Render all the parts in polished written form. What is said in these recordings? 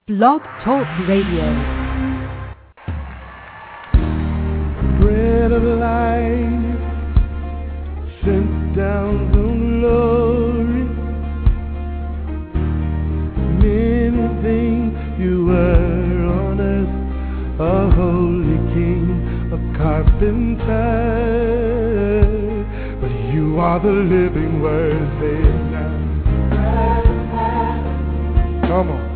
Blog Talk Radio. Bread of life sent down from glory. Many things you were on earth, a holy king, a carpenter, but you are the living word. Say it now. Come on.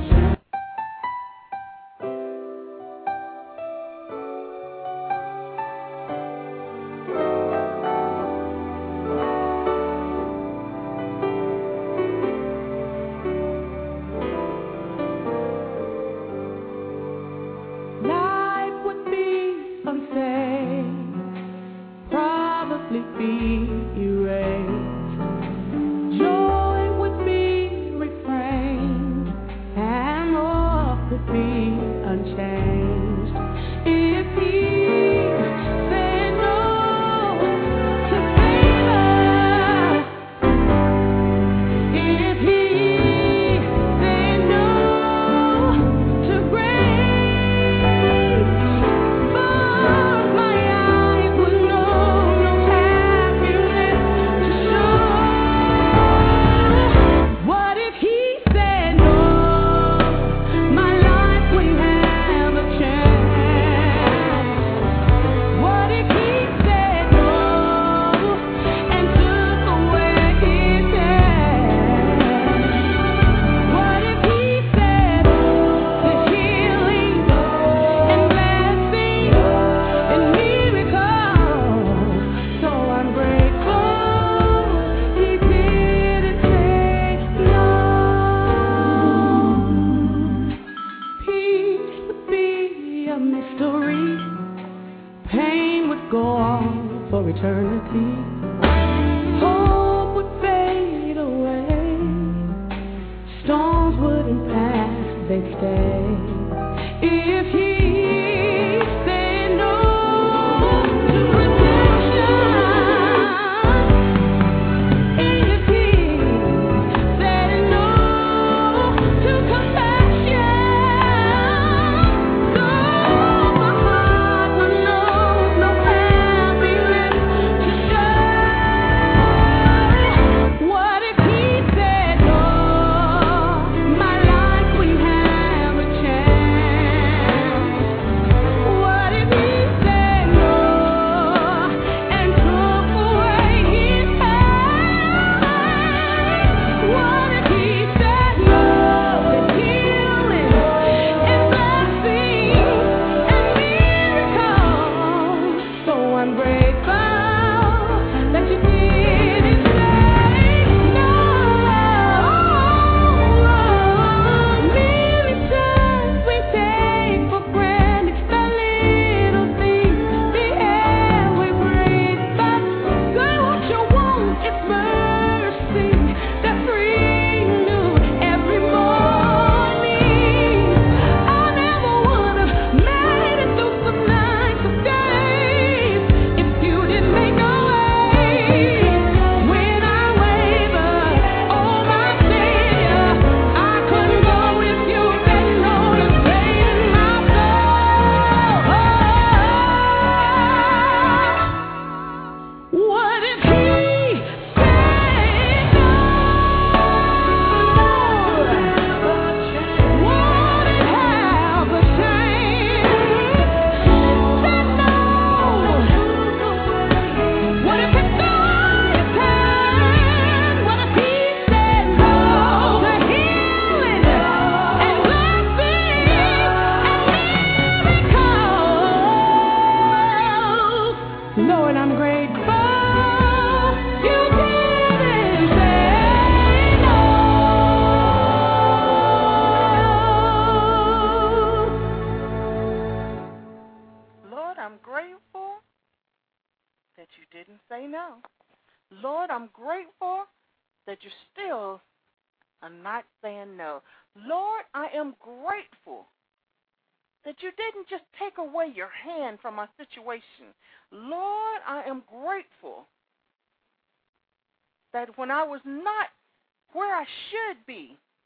From my situation. Lord, I am grateful that when I was not where I should be,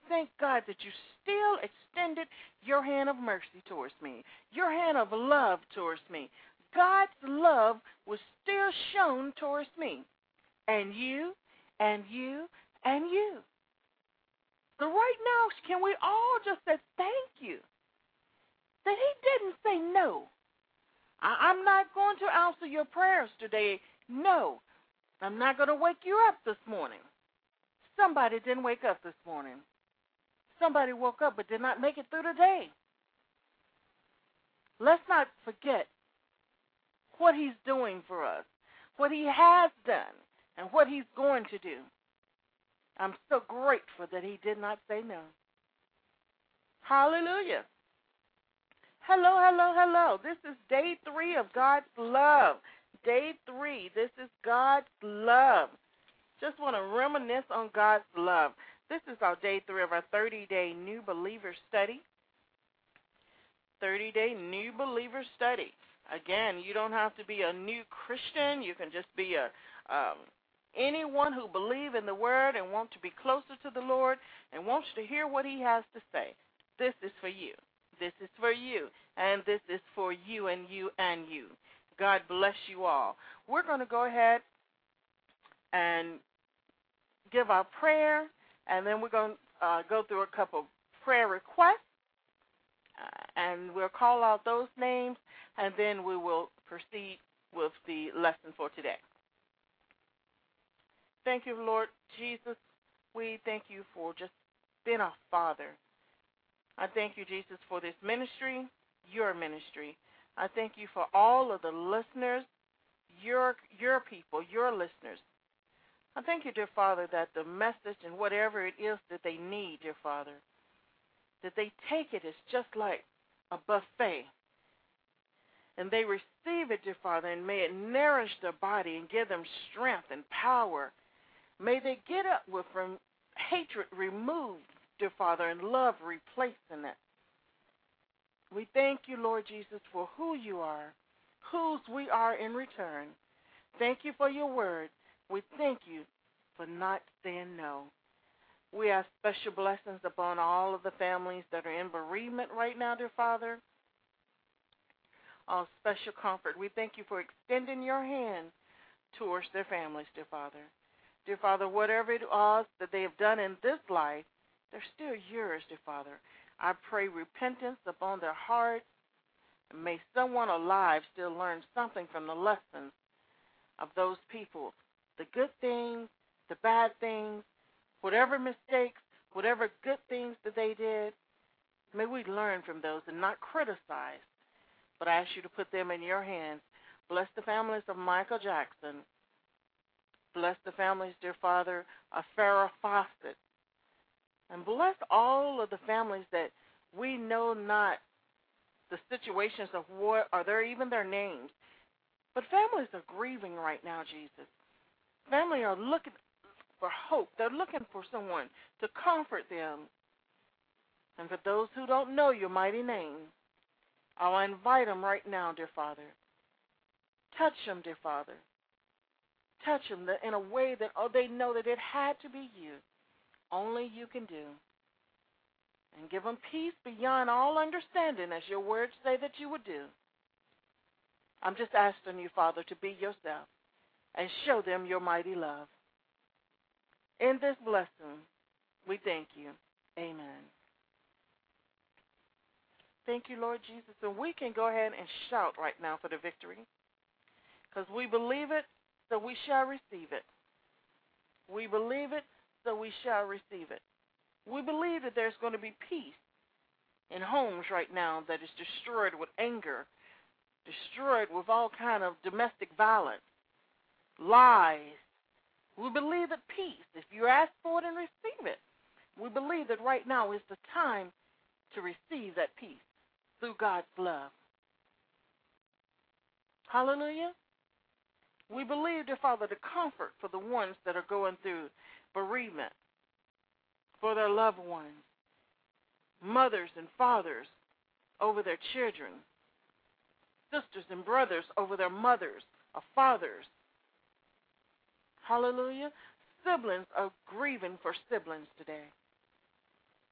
thank God that you still extended your hand of mercy towards me, your hand of love towards me. God's love was still shown towards me, and you, and you, and you. So right now, can we all just say thank you that he didn't say no? I'm not going to answer your prayers today. No, I'm not going to wake you up this morning. Somebody didn't wake up this morning. Somebody woke up but did not make it through the day. Let's not forget what he's doing for us, what he has done, and what he's going to do. I'm so grateful that he did not say no. Hallelujah. Hello, hello, hello. This is day 3 of God's love. Day 3. This is God's love. Just want to reminisce on God's love. This is our day 3 of our 30-day New Believer Study. 30-day New Believer Study. Again, you don't have to be a new Christian. You can just be anyone who believes in the Word and want to be closer to the Lord and wants to hear what he has to say. This is for you. This is for you. And this is for you and you and you. God bless you all. We're going to go ahead and give our prayer, and then we're going to go through a couple prayer requests, and we'll call out those names, and then we will proceed with the lesson for today. Thank you, Lord Jesus. We thank you for just being our Father. I thank you, Jesus, for this ministry, your ministry. I thank you for all of the listeners, your people, your listeners. I thank you, dear Father, that the message and whatever it is that they need, dear Father, that they take it as just like a buffet. And they receive it, dear Father, and may it nourish their body and give them strength and power. May they get up with hatred removed, dear Father, and love replacing it. We thank you, Lord Jesus, for who you are, whose we are in return. Thank you for your word. We thank you for not saying no. We ask special blessings upon all of the families that are in bereavement right now, dear Father. All special comfort. We thank you for extending your hand towards their families, dear Father. Dear Father, whatever it was that they have done in this life, they're still yours, dear Father. I pray repentance upon their hearts, and may someone alive still learn something from the lessons of those people, the good things, the bad things, whatever mistakes, whatever good things that they did. May we learn from those and not criticize, but I ask you to put them in your hands. Bless the families of Michael Jackson. Bless the families, dear Father, of Farrah Fawcett. And bless all of the families that we know not the situations of what, or even their names. But families are grieving right now, Jesus. Families are looking for hope. They're looking for someone to comfort them. And for those who don't know your mighty name, I'll invite them right now, dear Father. Touch them, dear Father. Touch them in a way that they know that it had to be you. Only you can do. And give them peace beyond all understanding, as your words say that you would do. I'm just asking you, Father, to be yourself and show them your mighty love. In this blessing, we thank you. Amen. Thank you, Lord Jesus. And we can go ahead and shout right now for the victory, because we believe it, so we shall receive it. We believe it, so we shall receive it. We believe that there's going to be peace in homes right now that is destroyed with anger, destroyed with all kind of domestic violence, lies. We believe that peace, if you ask for it and receive it, we believe that right now is the time to receive that peace through God's love. Hallelujah. We believe, dear Father, the comfort for the ones that are going through bereavement, for their loved ones, mothers and fathers over their children, sisters and brothers over their mothers or fathers. Hallelujah. Siblings are grieving for siblings today.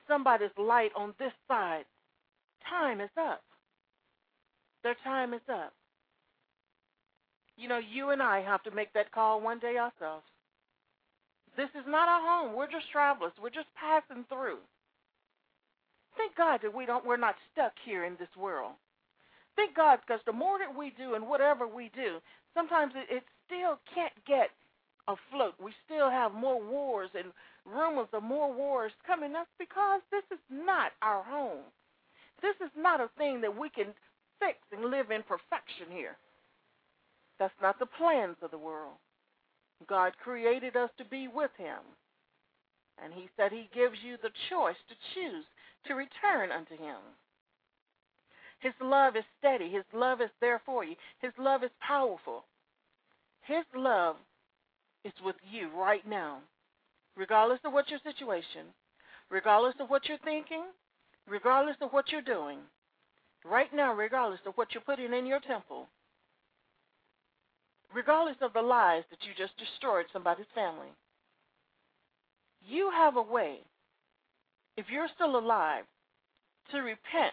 somebody's light on this side, time is up. Their time is up. You know, you and I have to make that call one day ourselves. This is not our home. We're just travelers. We're just passing through. Thank God that we're not stuck here in this world. Thank God, because the more that we do and whatever we do, sometimes it still can't get afloat. We still have more wars and rumors of more wars coming. That's because this is not our home. This is not a thing that we can fix and live in perfection here. That's not the plans of the world. God created us to be with him. And he said he gives you the choice to choose to return unto him. His love is steady. His love is there for you. His love is powerful. His love is with you right now, regardless of what your situation, regardless of what you're thinking, regardless of what you're doing. Right now, regardless of what you're putting in your temple, regardless of the lies that you just destroyed somebody's family, you have a way, if you're still alive, to repent,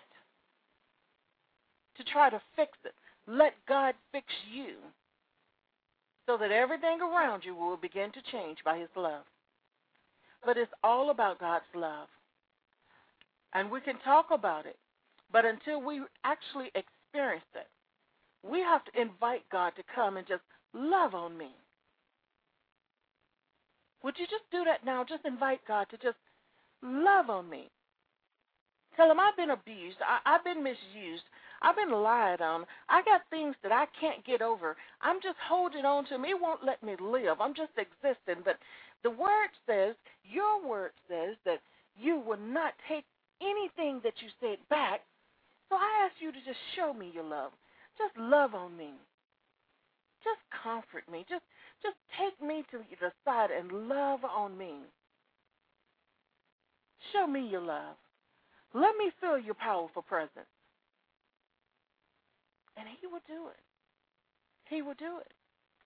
to try to fix it. Let God fix you so that everything around you will begin to change by his love. But it's all about God's love. And we can talk about it, but until we actually experience it, we have to invite God to come and just love on me. Would you just do that now? Just invite God to just love on me. Tell him I've been abused. I've been misused. I've been lied on. I got things that I can't get over. I'm just holding on to them. It won't let me live. I'm just existing. But the word says, your word says that you will not take anything that you said back. So I ask you to just show me your love. Just love on me. Just comfort me. Just take me to the side and love on me. Show me your love. Let me feel your powerful presence. And he will do it. He will do it.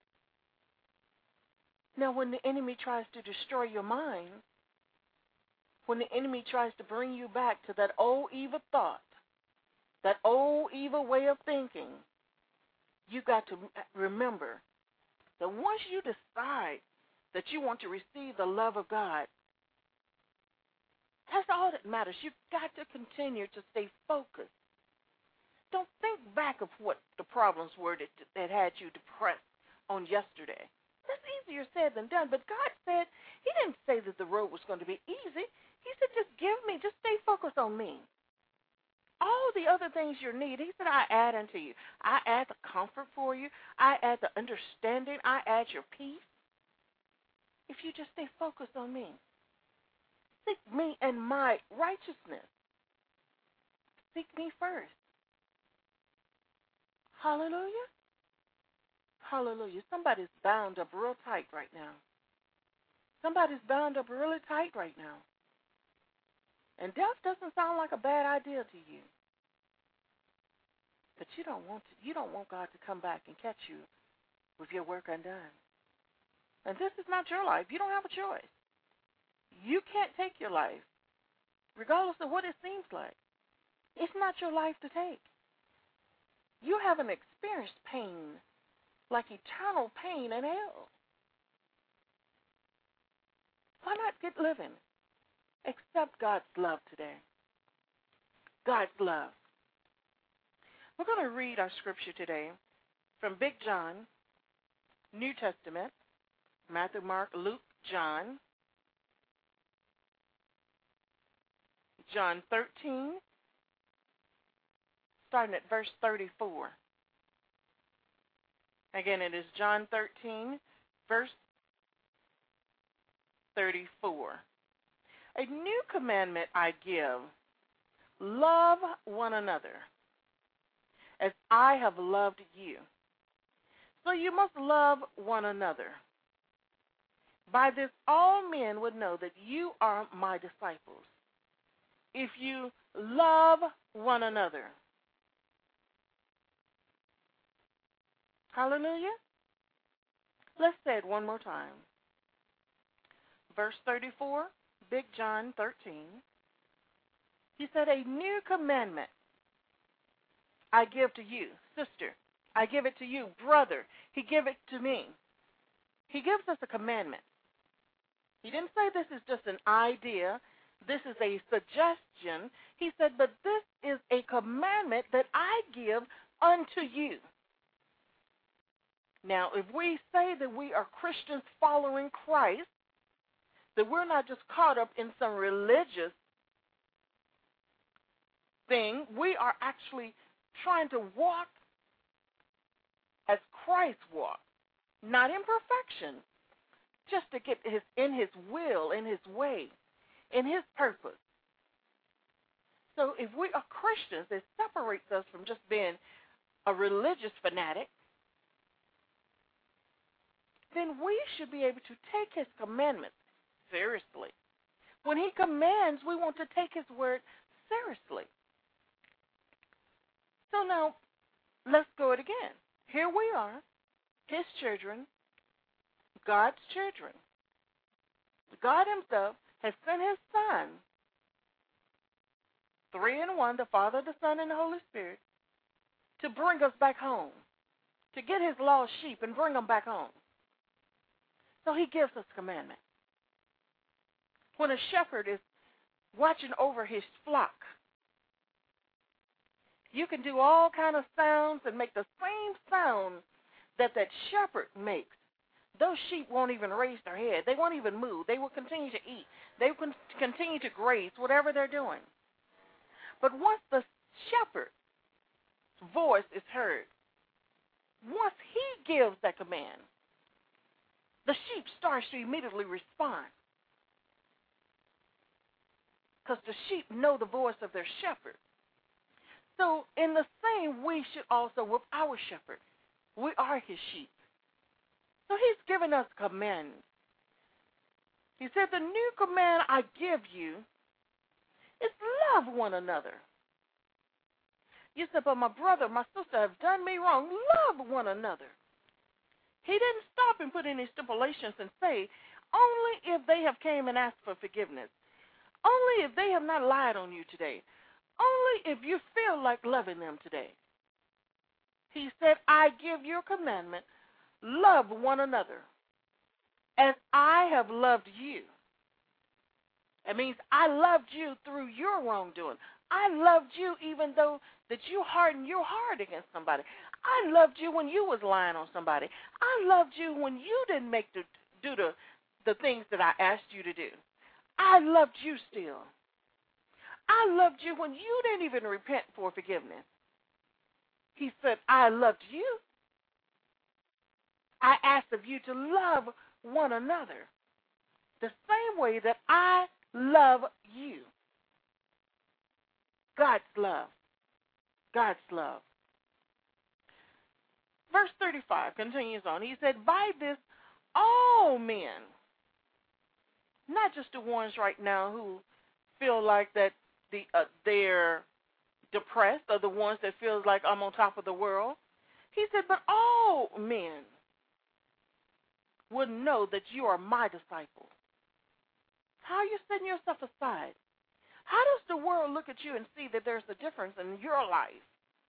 Now, when the enemy tries to destroy your mind, when the enemy tries to bring you back to that old evil thought, that old evil way of thinking, you got to remember that once you decide that you want to receive the love of God, that's all that matters. You've got to continue to stay focused. Don't think back of what the problems were that had you depressed on yesterday. That's easier said than done. But God said, he didn't say that the road was going to be easy. He said, just stay focused on me. All the other things you need, he said, I add unto you. I add the comfort for you. I add the understanding. I add your peace. If you just stay focused on me. Seek me and my righteousness. Seek me first. Hallelujah. Hallelujah. Somebody's bound up real tight right now. Somebody's bound up really tight right now. And death doesn't sound like a bad idea to you. But you don't want God to come back and catch you with your work undone. And this is not your life. You don't have a choice. You can't take your life, regardless of what it seems like. It's not your life to take. You haven't experienced pain, like eternal pain in hell. Why not get living? Accept God's love today. God's love. We're going to read our scripture today from Big John, New Testament, Matthew, Mark, Luke, John. John 13, starting at verse 34. Again, it is John 13, verse 34. A new commandment I give, love one another, as I have loved you. So you must love one another. By this all men would know that you are my disciples, if you love one another. Hallelujah. Let's say it one more time. Verse 34, Big John 13. He said, a new commandment I give to you, sister. I give it to you, brother. He gave it to me. He gives us a commandment. He didn't say this is just an idea. This is a suggestion. He said, but this is a commandment that I give unto you. Now, if we say that we are Christians following Christ, that we're not just caught up in some religious thing, we are actually trying to walk as Christ walked, not in perfection, just to get in his will, in his way, in his purpose. So if we are Christians, it separates us from just being a religious fanatic. Then we should be able to take his commandments seriously. When he commands, we want to take his word seriously. So now, let's go it again. Here we are, his children, God's children. God himself has sent his Son, 3 in 1, the Father, the Son, and the Holy Spirit, to bring us back home, to get his lost sheep and bring them back home. So he gives us commandment. When a shepherd is watching over his flock, you can do all kind of sounds and make the same sound that shepherd makes. Those sheep won't even raise their head. They won't even move. They will continue to eat. They will continue to graze, whatever they're doing. But once the shepherd's voice is heard, once he gives that command, the sheep starts to immediately respond. Because the sheep know the voice of their shepherd. So in the same, we should also with our shepherd. We are his sheep. So he's given us commands. He said, the new command I give you is love one another. You said, but my brother, my sister have done me wrong. Love one another. He didn't stop and put any stipulations and say, only if they have came and asked for forgiveness. Only if they have not lied on you today. Only if you feel like loving them today. He said, I give you a commandment, love one another as I have loved you. It means I loved you through your wrongdoing. I loved you even though that you hardened your heart against somebody. I loved you when you was lying on somebody. I loved you when you didn't do the things that I asked you to do. I loved you still. I loved you when you didn't even repent for forgiveness. He said, I loved you. I asked of you to love one another the same way that I love you. God's love. God's love. Verse 35 continues on. He said, by this all men, not just the ones right now who feel like that they're depressed, or the ones that feel like I'm on top of the world. He said, but all men would know that you are my disciples. How are you setting yourself aside? How does the world look at you and see that there's a difference in your life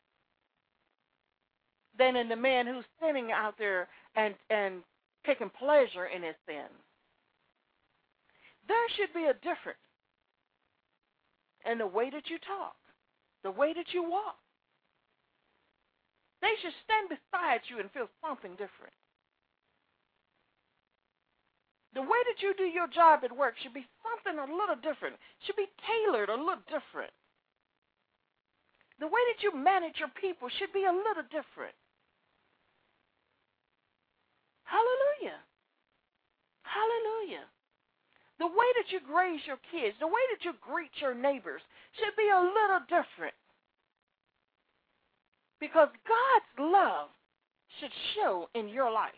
than in the man who's sinning out there and taking pleasure in his sin? There should be a difference in the way that you talk, the way that you walk. They should stand beside you and feel something different. The way that you do your job at work should be something a little different, should be tailored a little different. The way that you manage your people should be a little different. Hallelujah. Hallelujah. The way that you graze your kids, the way that you greet your neighbors should be a little different. Because God's love should show in your life.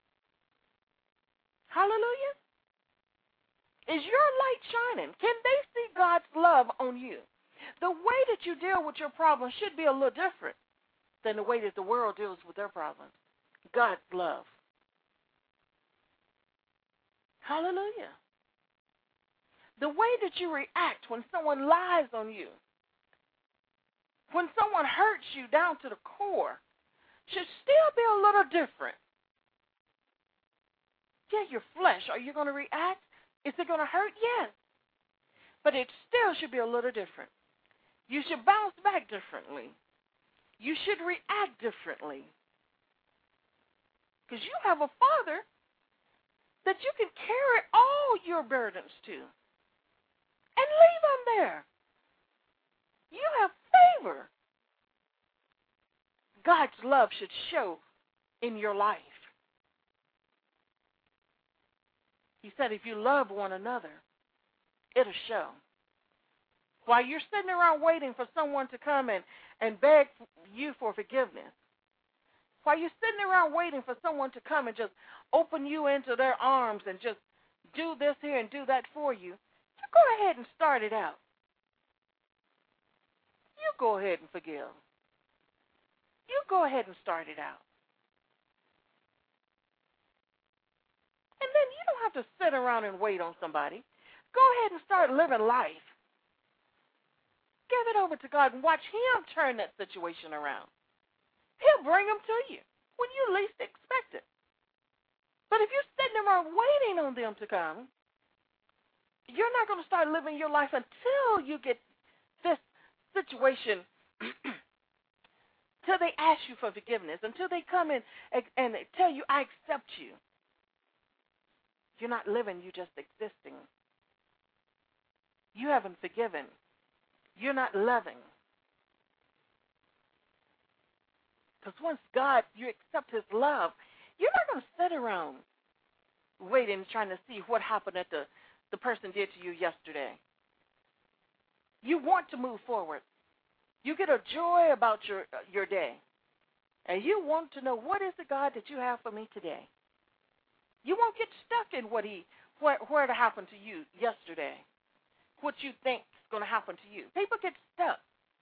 Hallelujah. Is your light shining? Can they see God's love on you? The way that you deal with your problems should be a little different than the way that the world deals with their problems. God's love. Hallelujah. The way that you react when someone lies on you when someone hurts you down to the core, should still be a little different. Yeah, your flesh, are you going to react? Is it going to hurt? Yes. But it still should be a little different. You should bounce back differently. You should react differently. Because you have a Father that you can carry all your burdens to and leave them there. You have favor. God's love should show in your life. He said if you love one another, it'll show. While you're sitting around waiting for someone to come and beg you for forgiveness, while you're sitting around waiting for someone to come and just open you into their arms and just do this here and do that for you, you go ahead and start it out. You go ahead and forgive. You go ahead and start it out. And then you don't have to sit around and wait on somebody. Go ahead and start living life. Give it over to God and watch Him turn that situation around. He'll bring them to you when you least expect it. But if you're sitting around waiting on them to come, you're not going to start living your life until you get this situation, till they ask you for forgiveness, until they come in and they tell you, I accept you. You're not living, you're just existing. You haven't forgiven. You're not loving. Because once you accept His love, you're not going to sit around waiting, trying to see what happened that the person did to you yesterday. You want to move forward. You get a joy about your day. And you want to know, what is the God that you have for me today? You won't get stuck in what it happened to you yesterday, what you think is going to happen to you. People get stuck.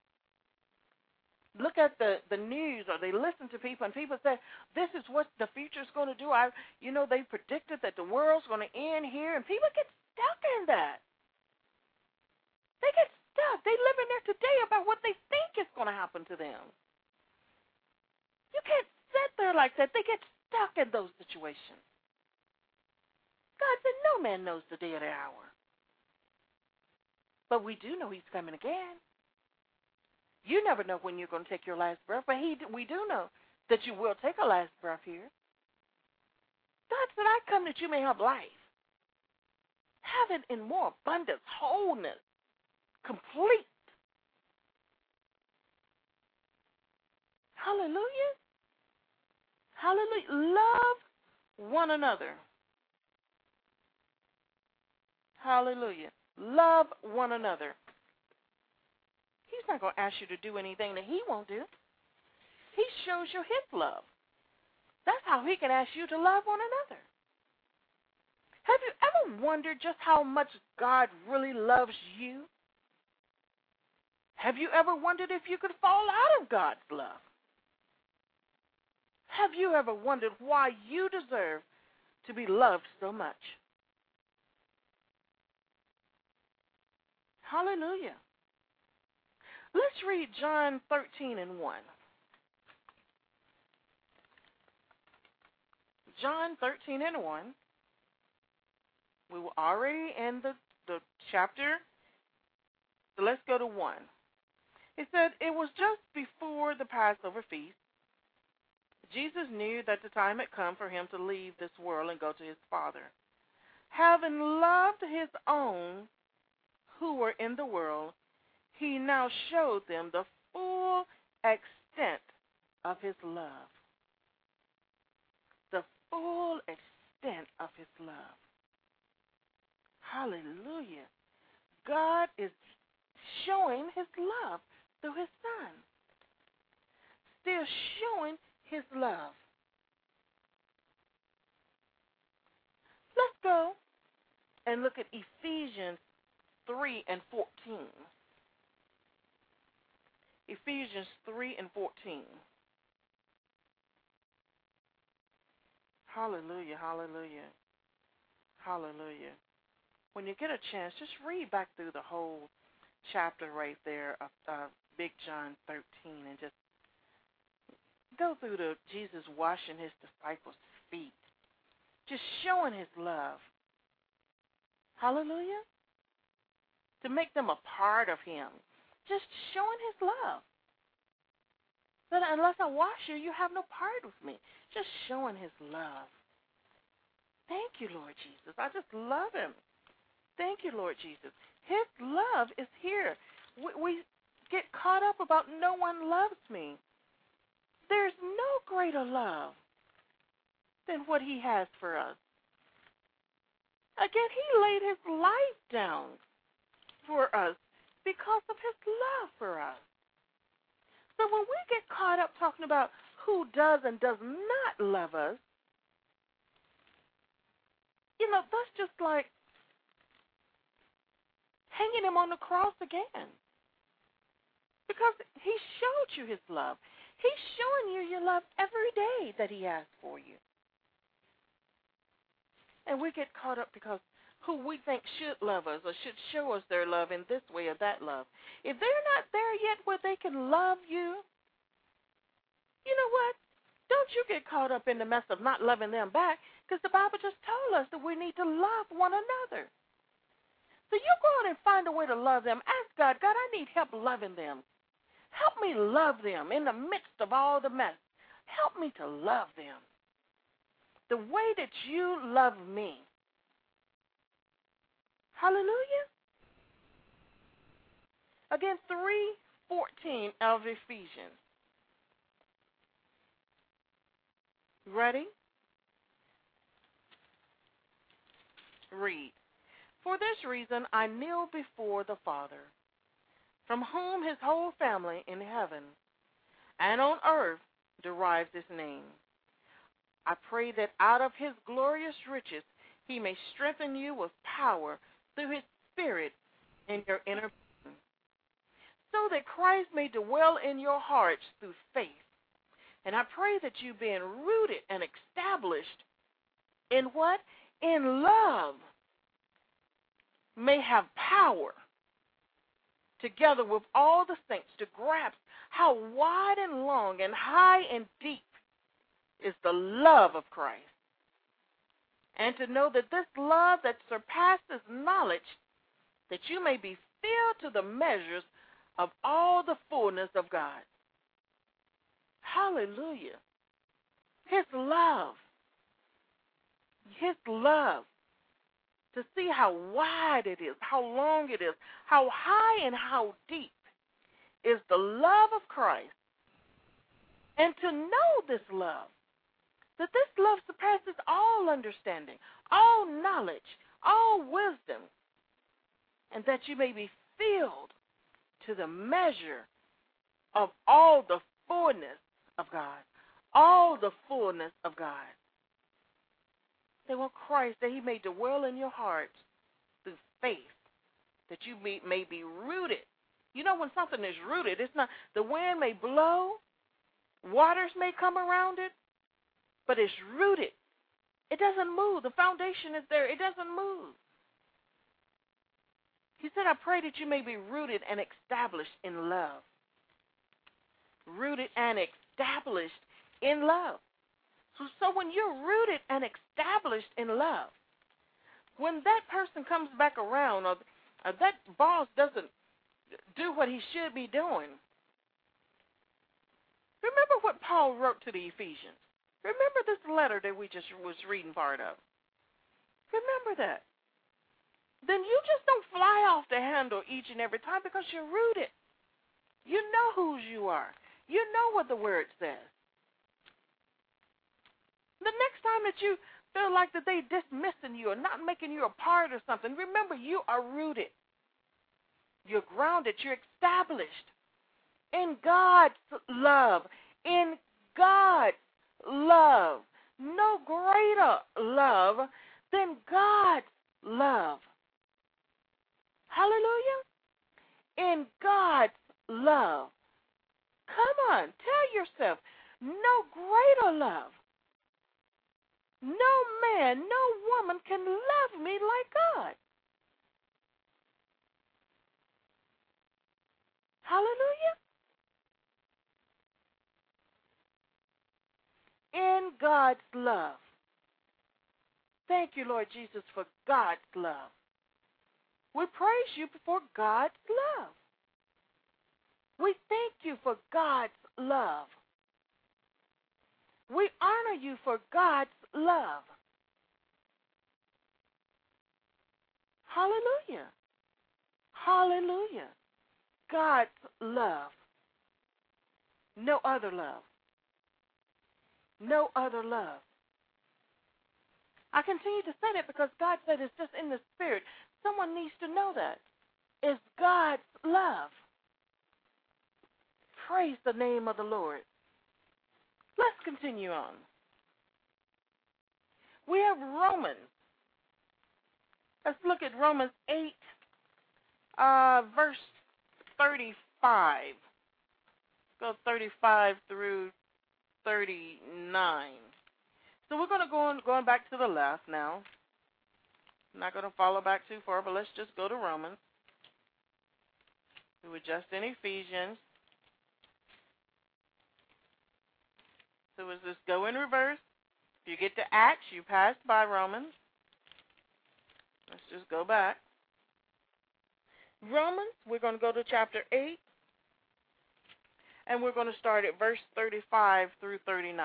Look at the news, or they listen to people, and people say, this is what the future is going to do. They predicted that the world's going to end here, and people get stuck in that. They get stuck. They live in there today about what they think is going to happen to them. You can't sit there like that. They get stuck in those situations. God said, no man knows the day or the hour. But we do know He's coming again. You never know when you're going to take your last breath, but we do know that you will take a last breath here. God said, I come that you may have life. Have it in more abundance, wholeness, complete. Hallelujah. Hallelujah. Love one another. Hallelujah. Love one another. He's not going to ask you to do anything that He won't do. He shows you His love. That's how He can ask you to love one another. Have you ever wondered just how much God really loves you? Have you ever wondered if you could fall out of God's love? Have you ever wondered why you deserve to be loved so much? Hallelujah. Let's read John 13:1. John 13:1. We were already in the chapter, so let's go to 1. It said, it was just before the Passover feast. Jesus knew that the time had come for Him to leave this world and go to His Father. Having loved His own who were in the world, He now showed them the full extent of His love. The full extent of His love. Hallelujah. God is showing His love through His Son. Still showing His love. Let's go and look at Ephesians 3:14. Ephesians 3:14. Hallelujah, hallelujah, hallelujah. When you get a chance, just read back through the whole chapter right there of Big John 13 and just go through the Jesus washing his disciples' feet, just showing his love. Hallelujah. To make them a part of him, just showing his love. But unless I wash you, you have no part with me. Just showing his love. Thank you, Lord Jesus. I just love him. Thank you, Lord Jesus. His love is here. We get caught up about no one loves me. There's no greater love than what he has for us. Again, he laid his life down for us because of his love for us. So when we get caught up talking about who does and does not love us, that's just like hanging him on the cross again. Because he showed you his love. He's showing you your love every day that he has for you. And we get caught up because who we think should love us or should show us their love in this way or that love. If they're not there yet where they can love you, you know what? Don't you get caught up in the mess of not loving them back, because the Bible just told us that we need to love one another. So you go out and find a way to love them. Ask God, God, I need help loving them. Help me love them in the midst of all the mess. Help me to love them the way that you love me. Hallelujah. Again, 3:14 of Ephesians. Ready? Read. For this reason I kneel before the Father, from whom his whole family in heaven and on earth derives its name. I pray that out of his glorious riches he may strengthen you with power through his Spirit in your inner being, so that Christ may dwell in your hearts through faith. And I pray that you, being rooted and established in what? In love, may have power, together with all the saints, to grasp how wide and long and high and deep is the love of Christ, and to know that this love that surpasses knowledge, that you may be filled to the measures of all the fullness of God. Hallelujah. His love. His love. To see how wide it is, how long it is, how high and how deep is the love of Christ. And to know this love, that this love surpasses all understanding, all knowledge, all wisdom, and that you may be filled to the measure of all the fullness of God. All the fullness of God. They want Christ, that he may dwell in your hearts through faith, that you may be rooted. You know, when something is rooted, it's not, the wind may blow, waters may come around it, but it's rooted. It doesn't move. The foundation is there. It doesn't move. He said, I pray that you may be rooted and established in love. Rooted and established in love. So when you're rooted and established in love, when that person comes back around or that boss doesn't do what he should be doing, remember what Paul wrote to the Ephesians. Remember this letter that we just was reading part of. Remember that. Then you just don't fly off the handle each and every time because you're rooted. You know whose you are. You know what the word says. The next time that you feel like that they dismissing you or not making you a part of something, remember you are rooted. You're grounded. You're established in God's love. In God's love. No greater love than God's love. Hallelujah. In God's love. Come on, tell yourself, no greater love. No man, no woman can love me like God. Hallelujah. God's love. Thank you, Lord Jesus, for God's love. We praise you for God's love. We thank you for God's love. We honor you for God's love. Hallelujah. Hallelujah. God's love. No other love. No other love. I continue to say that because God said it's just in the spirit. Someone needs to know that. It's God's love. Praise the name of the Lord. Let's continue on. We have Romans. Let's look at Romans 8, verse 35. Go 35 through 39. So we're going to going back to the left now. I'm not going to follow back too far, but let's just go to Romans. We were just in Ephesians. So let's just go in reverse. If you get to Acts, you passed by Romans. Let's just go back. Romans, we're going to go to chapter 8. And we're going to start at verse 35 through 39.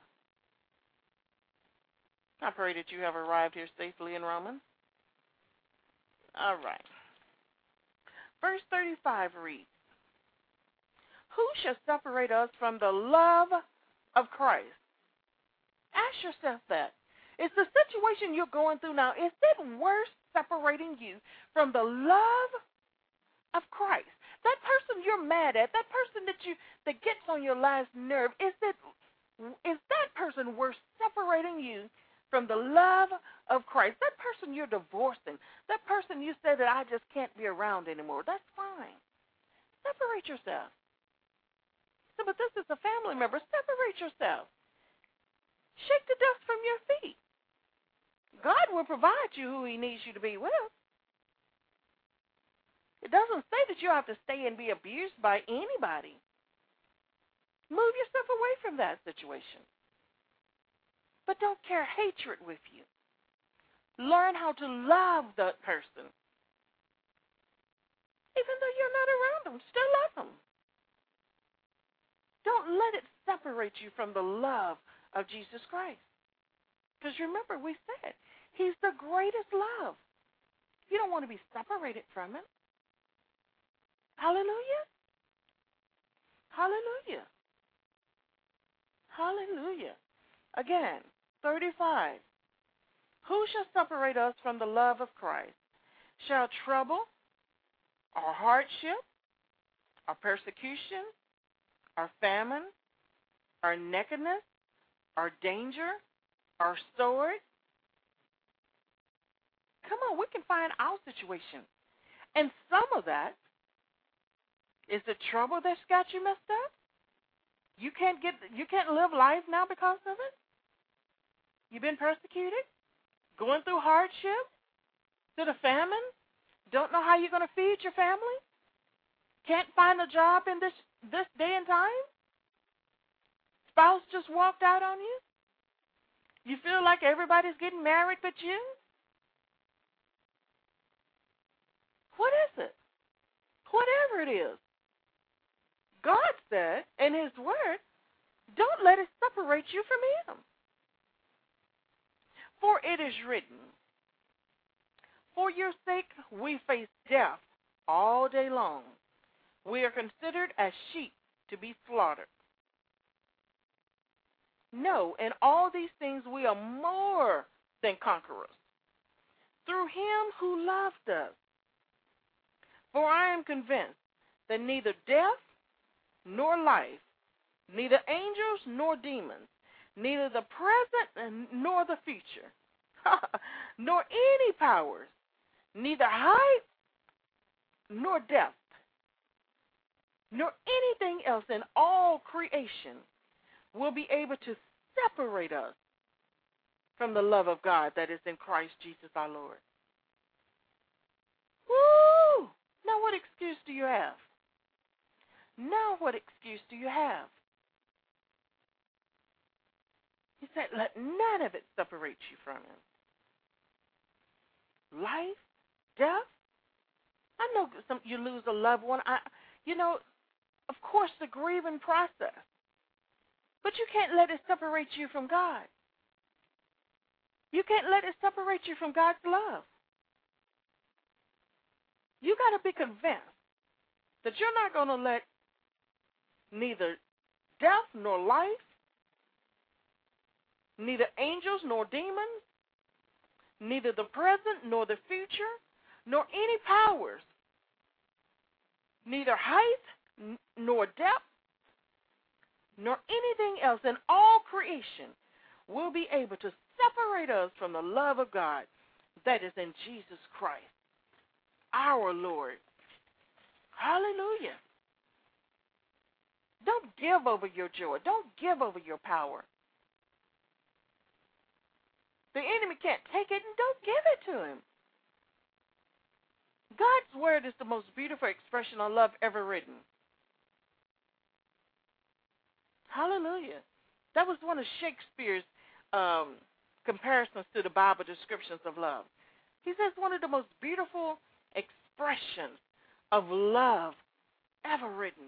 I pray that you have arrived here safely in Romans. All right. Verse 35 reads, "Who shall separate us from the love of Christ?" Ask yourself that. Is the situation you're going through now, is it worth separating you from the love of Christ? That person you're mad at, that person that gets on your last nerve, is that person worth separating you from the love of Christ? That person you're divorcing, that person you say that I just can't be around anymore, that's fine. Separate yourself. So, but this is a family member. Separate yourself. Shake the dust from your feet. God will provide you who he needs you to be with. It doesn't say that you have to stay and be abused by anybody. Move yourself away from that situation. But don't carry hatred with you. Learn how to love that person. Even though you're not around them, still love them. Don't let it separate you from the love of Jesus Christ. Because remember, we said, he's the greatest love. You don't want to be separated from him. Hallelujah. Hallelujah. Hallelujah. Again, 35. Who shall separate us from the love of Christ? Shall trouble, or hardship, or persecution, or famine, or nakedness, or danger, or sword? Come on, we can find our situation. And some of that is the trouble that's got you messed up. You can't live life now because of it. You've been persecuted, going through hardship, through the famine, don't know how you're going to feed your family, can't find a job in this day and time. Spouse just walked out on you. You feel like everybody's getting married but you. What is it? Whatever it is, God said in his word, don't let it separate you from him. For it is written, for your sake we face death all day long. We are considered as sheep to be slaughtered. No, in all these things we are more than conquerors through him who loved us. For I am convinced that neither death nor life, neither angels nor demons, neither the present nor the future, nor any powers, neither height nor depth, nor anything else in all creation will be able to separate us from the love of God that is in Christ Jesus our Lord. Woo! Now what excuse do you have? Now what excuse do you have? He said, let none of it separate you from him. Life, death. I know you lose a loved one. Of course, the grieving process. But you can't let it separate you from God. You can't let it separate you from God's love. You got to be convinced that you're not going to let neither death nor life, neither angels nor demons, neither the present nor the future, nor any powers, neither height nor depth, nor anything else in all creation will be able to separate us from the love of God that is in Jesus Christ, our Lord. Hallelujah. Don't give over your joy. Don't give over your power. The enemy can't take it, and don't give it to him. God's word is the most beautiful expression of love ever written. Hallelujah. That was one of Shakespeare's comparisons to the Bible descriptions of love. He says one of the most beautiful expressions of love ever written.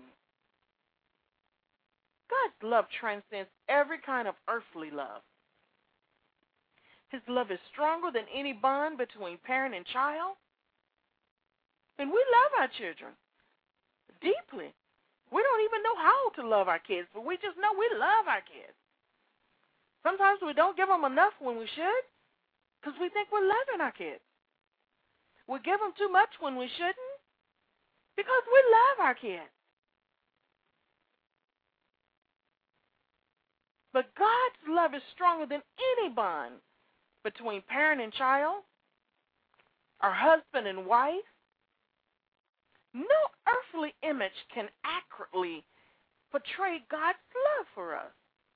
God's love transcends every kind of earthly love. His love is stronger than any bond between parent and child. And we love our children deeply. We don't even know how to love our kids, but we just know we love our kids. Sometimes we don't give them enough when we should because we think we're loving our kids. We give them too much when we shouldn't because we love our kids. But God's love is stronger than any bond between parent and child, or husband and wife. No earthly image can accurately portray God's love for us.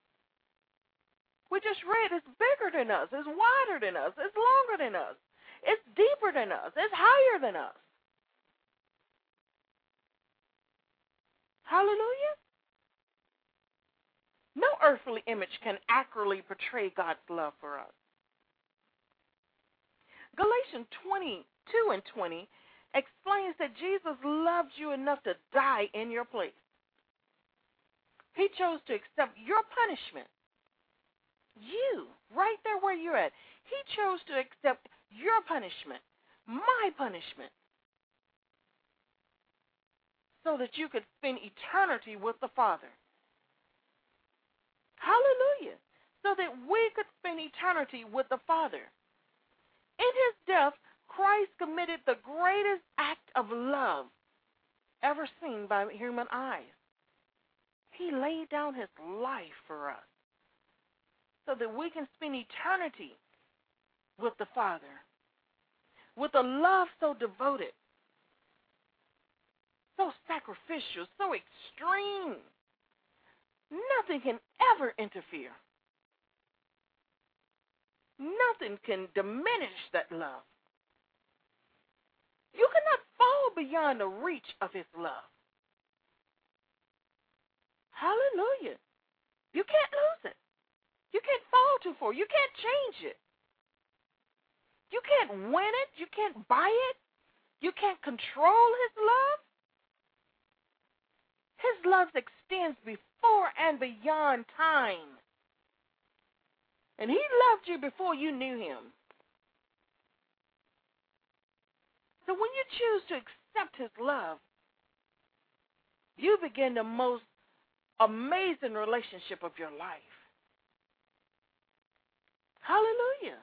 We just read it's bigger than us, it's wider than us, it's longer than us, it's deeper than us, it's higher than us. Hallelujah. No earthly image can accurately portray God's love for us. Galatians 22:20 explains that Jesus loved you enough to die in your place. He chose to accept your punishment. You, right there where you're at, he chose to accept your punishment, my punishment, so that you could spend eternity with the Father. Hallelujah. So that we could spend eternity with the Father. In his death, Christ committed the greatest act of love ever seen by human eyes. He laid down his life for us so that we can spend eternity with the Father with a love so devoted, so sacrificial, so extreme. Nothing can ever interfere. Nothing can diminish that love. You cannot fall beyond the reach of his love. Hallelujah. You can't lose it. You can't fall too far. You can't change it. You can't win it. You can't buy it. You can't control his love. His love extends before and beyond time. And he loved you before you knew him. So when you choose to accept his love, you begin the most amazing relationship of your life. Hallelujah.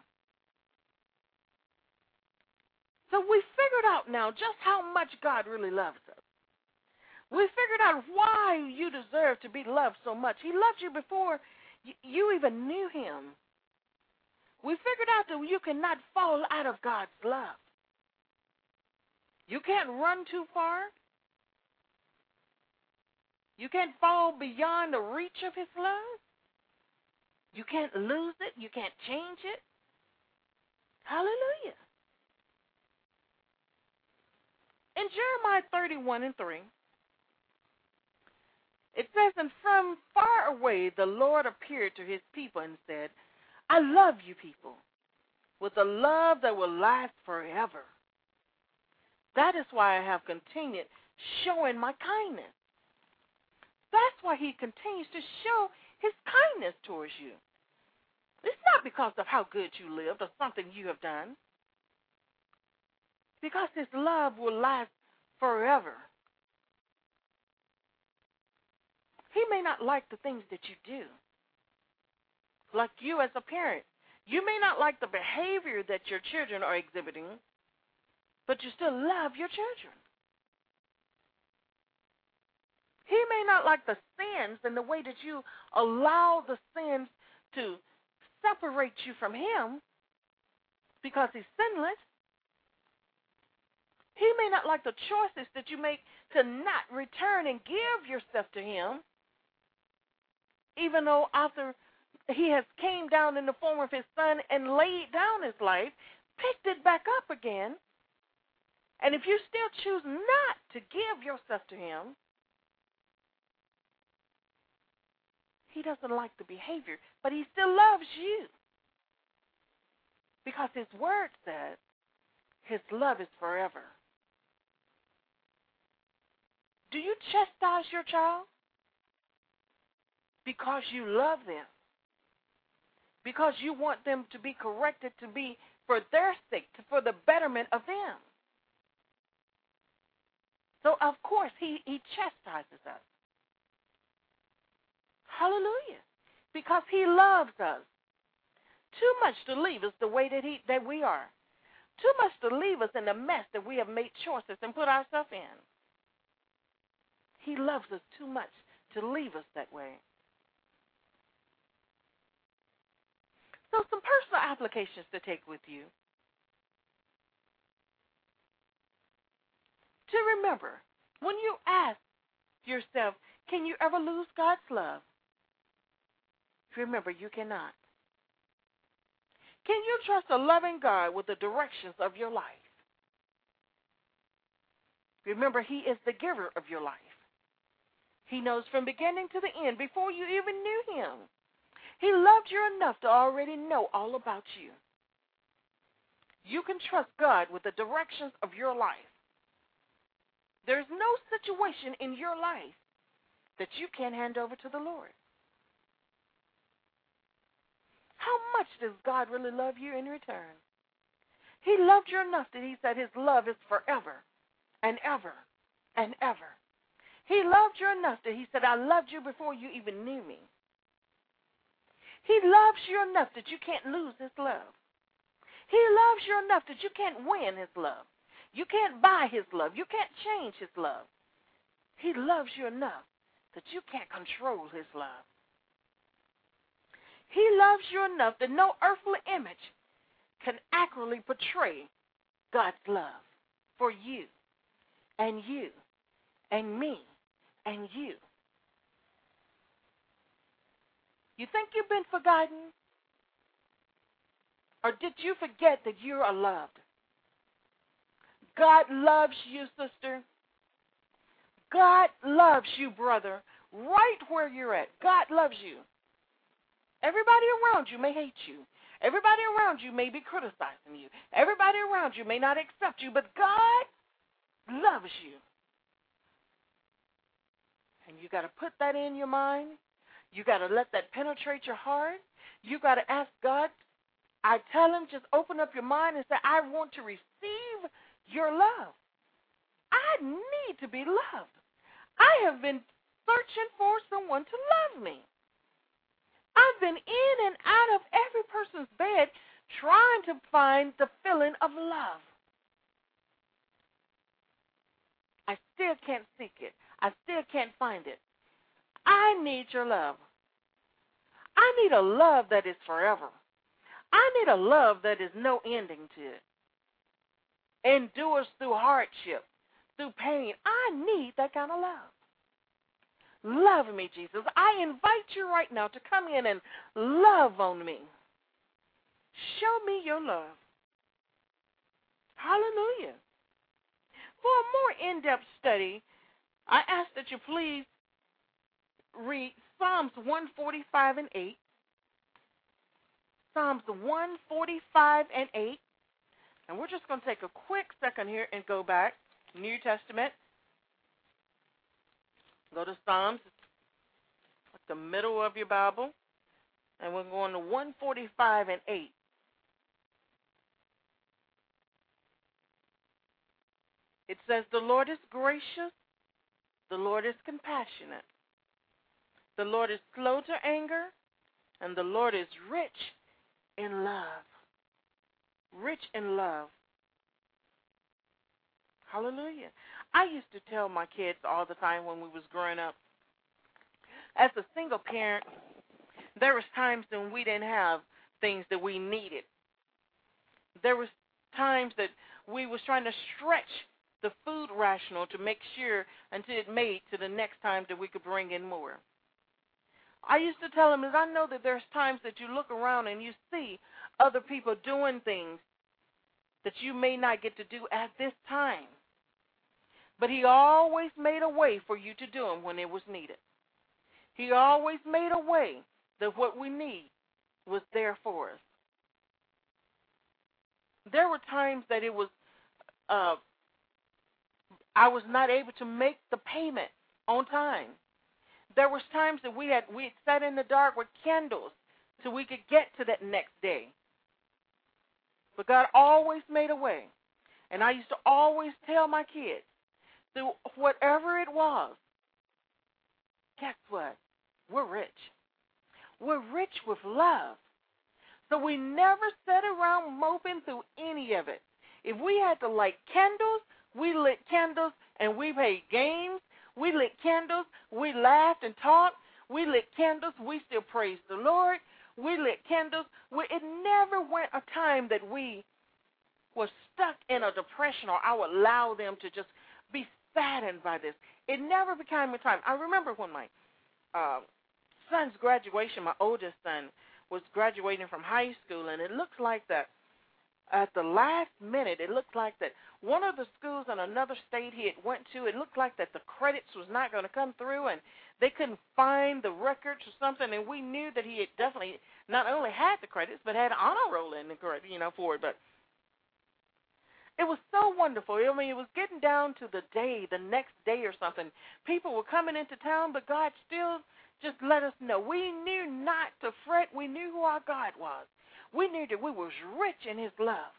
So we figured out now just how much God really loves us. We figured out why you deserve to be loved so much. He loved you before you even knew him. We figured out that you cannot fall out of God's love. You can't run too far. You can't fall beyond the reach of his love. You can't lose it. You can't change it. Hallelujah. In Jeremiah 31:3, it says, and from far far away, the Lord appeared to his people and said, I love you people with a love that will last forever. That is why I have continued showing my kindness. That's why he continues to show his kindness towards you. It's not because of how good you lived or something you have done. Because his love will last forever. He may not like the things that you do. Like you as a parent. You may not like the behavior that your children are exhibiting, but you still love your children. He may not like the sins and the way that you allow the sins to separate you from him because he's sinless. He may not like the choices that you make to not return and give yourself to him, even though after he has came down in the form of his son and laid down his life, picked it back up again. And if you still choose not to give yourself to him, he doesn't like the behavior, but he still loves you. Because his word says his love is forever. Do you chastise your child? Because you love them. Because you want them to be corrected, to be for their sake, for the betterment of them. So, of course, he chastises us. Hallelujah. Because he loves us too much to leave us the way that we are. Too much to leave us in the mess that we have made choices and put ourselves in. He loves us too much to leave us that way. So some personal applications to take with you. To remember, when you ask yourself, can you ever lose God's love? Remember, you cannot. Can you trust a loving God with the directions of your life? Remember, he is the giver of your life. He knows from beginning to the end before you even knew him. He loved you enough to already know all about you. You can trust God with the directions of your life. There's no situation in your life that you can't hand over to the Lord. How much does God really love you in return? He loved you enough that he said his love is forever and ever and ever. He loved you enough that he said, I loved you before you even knew me. He loves you enough that you can't lose his love. He loves you enough that you can't win his love. You can't buy his love. You can't change his love. He loves you enough that you can't control his love. He loves you enough that no earthly image can accurately portray God's love for you and you and me and you. You think you've been forgotten? Or did you forget that you are loved? God loves you, sister. God loves you, brother, right where you're at. God loves you. Everybody around you may hate you. Everybody around you may be criticizing you. Everybody around you may not accept you, but God loves you. And you got to put that in your mind. You got to let that penetrate your heart. You got to ask God. I tell him, just open up your mind and say, I want to receive your love. I need to be loved. I have been searching for someone to love me. I've been in and out of every person's bed trying to find the feeling of love. I still can't seek it. I still can't find it. I need your love. I need a love that is forever. I need a love that is no ending to it. Endures through hardship, through pain. I need that kind of love. Love me, Jesus. I invite you right now to come in and love on me. Show me your love. Hallelujah. For a more in-depth study, I ask that you please read Psalms 145 and 8. Psalms 145 and 8. And we're just going to take a quick second here and go back. New Testament. Go to Psalms, at the middle of your Bible. And we're going to 145 and 8. It says, the Lord is gracious. The Lord is compassionate. The Lord is slow to anger. And the Lord is rich in love. Rich in love. Hallelujah. I used to tell my kids all the time when we was growing up, as a single parent, there was times when we didn't have things that we needed. There was times that we was trying to stretch the food rational to make sure until it made to the next time that we could bring in more. I used to tell them, I know that there's times that you look around and you see other people doing things that you may not get to do at this time. But he always made a way for you to do them when it was needed. He always made a way that what we need was there for us. There were times that it was, I was not able to make the payment on time. There was times that we had sat in the dark with candles so we could get to that next day. But God always made a way. And I used to always tell my kids, through whatever it was, guess what? We're rich. We're rich with love. So we never sat around moping through any of it. If we had to light candles, we lit candles and we played games. We lit candles. We laughed and talked. We lit candles. We still praised the Lord. We lit candles. It never went a time that we were stuck in a depression or I would allow them to just be saddened by this. It never became a time. I remember when my son's graduation, my oldest son, was graduating from high school, and it looked like that at the last minute, it looked like that one of the schools in another state he had went to, it looked like that the credits was not going to come through, and they couldn't find the records or something, and we knew that he had definitely not only had the credits, but had an honor roll in the credit, for it. But it was so wonderful. I mean, it was getting down to the next day or something. People were coming into town, but God still just let us know. We knew not to fret. We knew who our God was. We knew that we was rich in his love.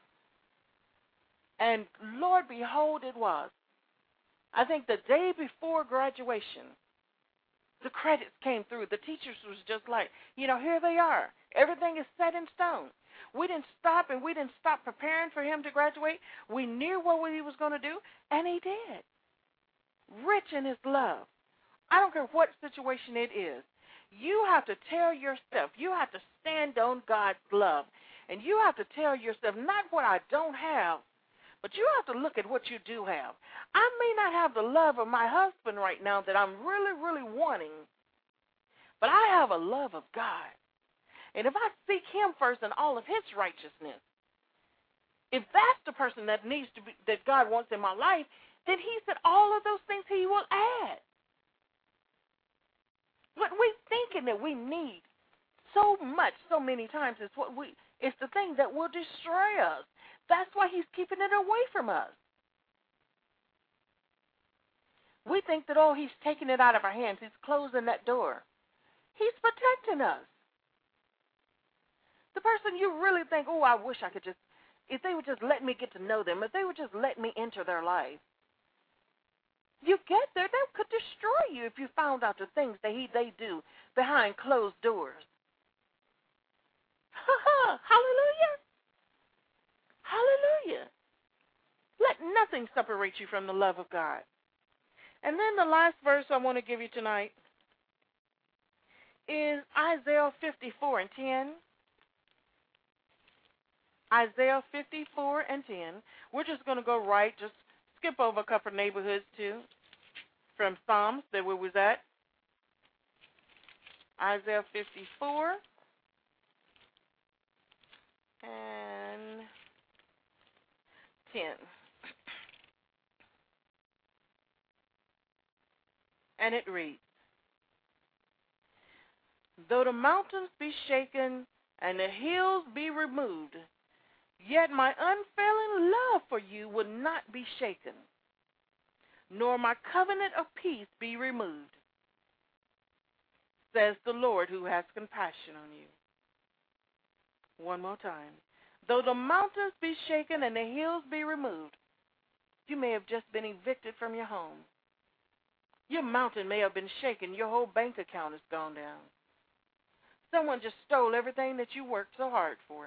And Lord, behold, it was. I think the day before graduation, the credits came through. The teachers was just like, here they are. Everything is set in stone. We didn't stop preparing for him to graduate. We knew what he was going to do, and he did. Rich in his love. I don't care what situation it is. You have to tell yourself, you have to stand on God's love. And you have to tell yourself, not what I don't have, but you have to look at what you do have. I may not have the love of my husband right now that I'm really, really wanting, but I have a love of God. And if I seek him first and all of his righteousness, if that's the person that needs to be, that God wants in my life, then he said all of those things he will add. What we're thinking that we need so much, so many times, it's the thing that will destroy us. That's why he's keeping it away from us. We think that, he's taking it out of our hands. He's closing that door. He's protecting us. The person you really think, I wish I could if they would just let me get to know them, if they would just let me enter their life. You get there, they could destroy you if you found out the things that they do behind closed doors. Hallelujah. Hallelujah. Let nothing separate you from the love of God. And then the last verse I want to give you tonight is Isaiah 54 and 10. Isaiah 54 and 10. We're just going to go just skip over a couple of neighborhoods too from Psalms that we was at. Isaiah 54 and 10. And it reads, Though the mountains be shaken and the hills be removed, yet my unfailing love for you will not be shaken, nor my covenant of peace be removed, says the Lord who has compassion on you. One more time. Though the mountains be shaken and the hills be removed, you may have just been evicted from your home. Your mountain may have been shaken. Your whole bank account has gone down. Someone just stole everything that you worked so hard for.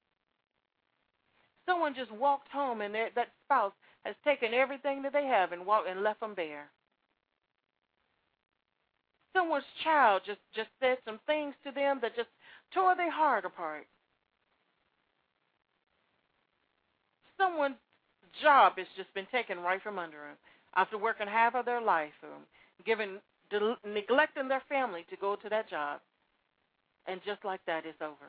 Someone just walked home and that spouse has taken everything that they have and left them bare. Someone's child just said some things to them that just tore their heart apart. Someone's job has just been taken right from under them after working half of their life, neglecting their family to go to that job. And just like that, it's over.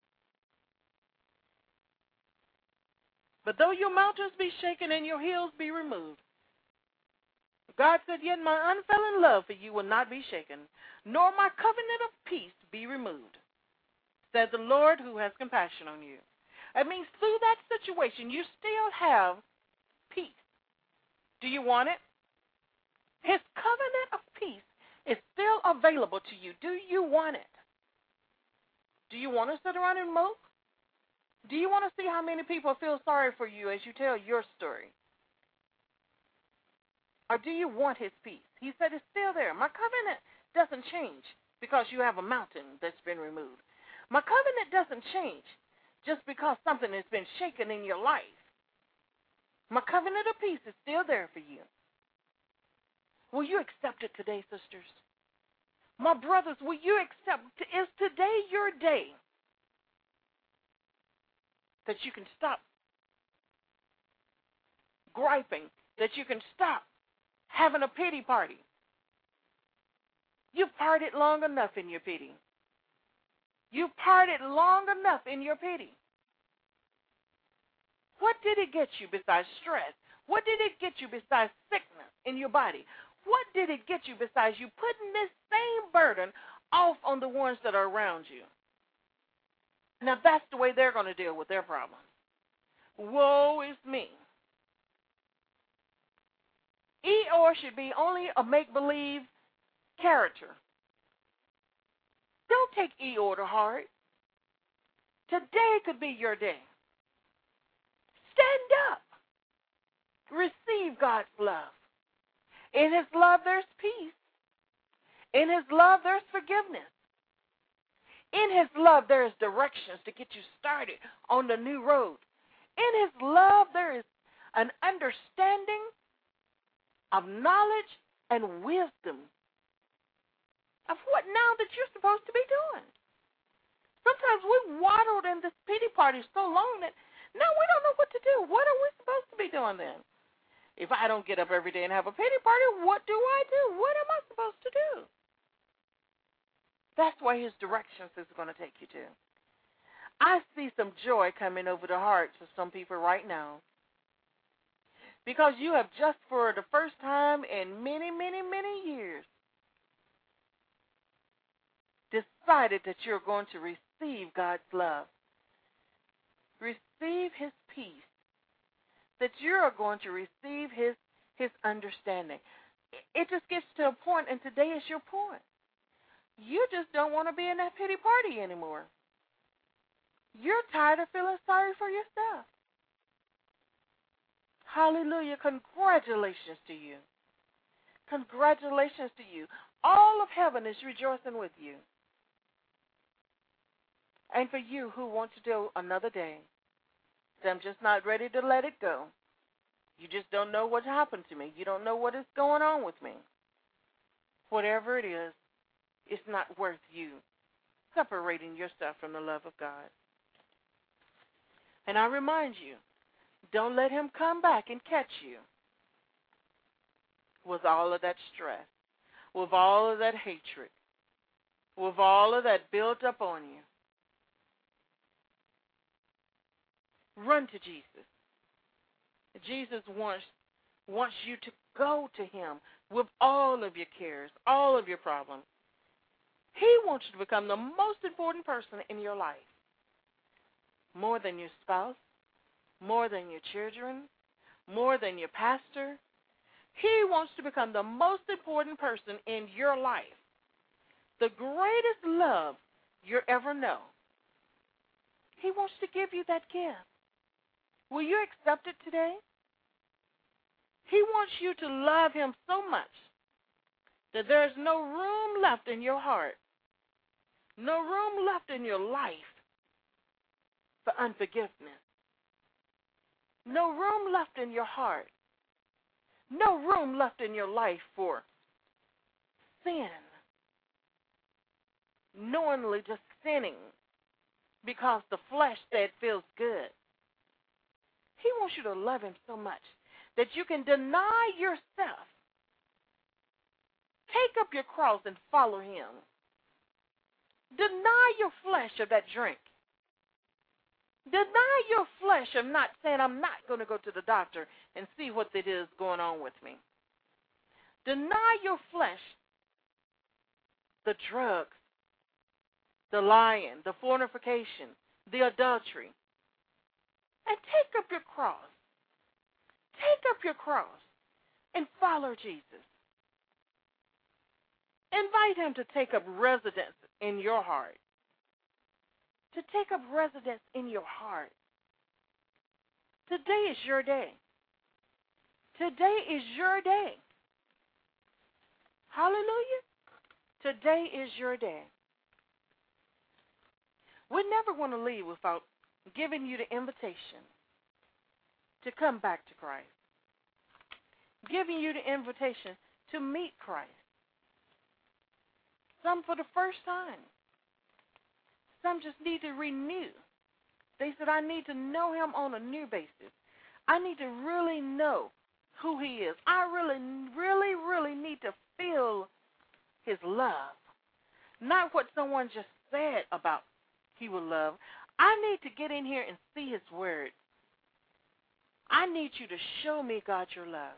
But though your mountains be shaken and your hills be removed, God said, yet my unfailing love for you will not be shaken, nor my covenant of peace be removed, says the Lord who has compassion on you. It means through that situation, you still have peace. Do you want it? His covenant of peace is still available to you. Do you want it? Do you want to sit around and mope? Do you want to see how many people feel sorry for you as you tell your story? Or do you want his peace? He said it's still there. My covenant doesn't change because you have a mountain that's been removed. My covenant doesn't change just because something has been shaken in your life. My covenant of peace is still there for you. Will you accept it today, sisters? My brothers, will you accept? Is today your day that you can stop griping, that you can stop having a pity party? You've partied long enough in your pity. You've partied long enough in your pity. What did it get you besides stress? What did it get you besides sickness in your body? What did it get you besides you putting this same burden off on the ones that are around you? Now that's the way they're going to deal with their problems. Woe is me. Eeyore should be only a make-believe character. Don't take Eeyore to heart. Today could be your day. Stand up. Receive God's love. In his love, there's peace. In his love, there's forgiveness. In his love, there is directions to get you started on the new road. In his love, there is an understanding of knowledge and wisdom of what now that you're supposed to be doing. Sometimes we've waddled in this pity party so long that now we don't know what to do. What are we supposed to be doing then? If I don't get up every day and have a pity party, what do I do? What am I supposed to do? That's where his directions is going to take you to. I see some joy coming over the hearts of some people right now. Because you have just for the first time in many, many, many years decided that you're going to receive God's love. Receive his peace. That you're going to receive his understanding. It just gets to a point, and today is your point. You just don't want to be in that pity party anymore. You're tired of feeling sorry for yourself. Hallelujah. Congratulations to you. Congratulations to you. All of heaven is rejoicing with you. And for you who want to do another day, I'm just not ready to let it go. You just don't know what happened to me. You don't know what is going on with me. Whatever it is, it's not worth you separating yourself from the love of God. And I remind you, don't let him come back and catch you with all of that stress, with all of that hatred, with all of that built up on you. Run to Jesus. Jesus wants you to go to him with all of your cares, all of your problems. He wants you to become the most important person in your life. More than your spouse, more than your children, more than your pastor. He wants to become the most important person in your life. The greatest love you'll ever know. He wants to give you that gift. Will you accept it today? He wants you to love him so much that there's no room left in your heart, no room left in your life for unforgiveness, no room left in your heart, no room left in your life for sin, knowingly just sinning because the flesh said feels good. He wants you to love him so much that you can deny yourself, take up your cross and follow him. Deny your flesh of that drink. Deny your flesh of not saying, I'm not going to go to the doctor and see what it is going on with me. Deny your flesh the drugs, the lying, the fornication, the adultery, and take up your cross. Take up your cross and follow Jesus. Invite him to take up residence in your heart. To take up residence in your heart. Today is your day. Today is your day. Hallelujah. Today is your day. We never want to leave without giving you the invitation to come back to Christ. Giving you the invitation to meet Christ. Some for the first time. Some just need to renew. They said, I need to know him on a new basis. I need to really know who he is. I really need to feel his love. Not what someone just said about he will love. I need to get in here and see his word. I need you to show me, God, your love.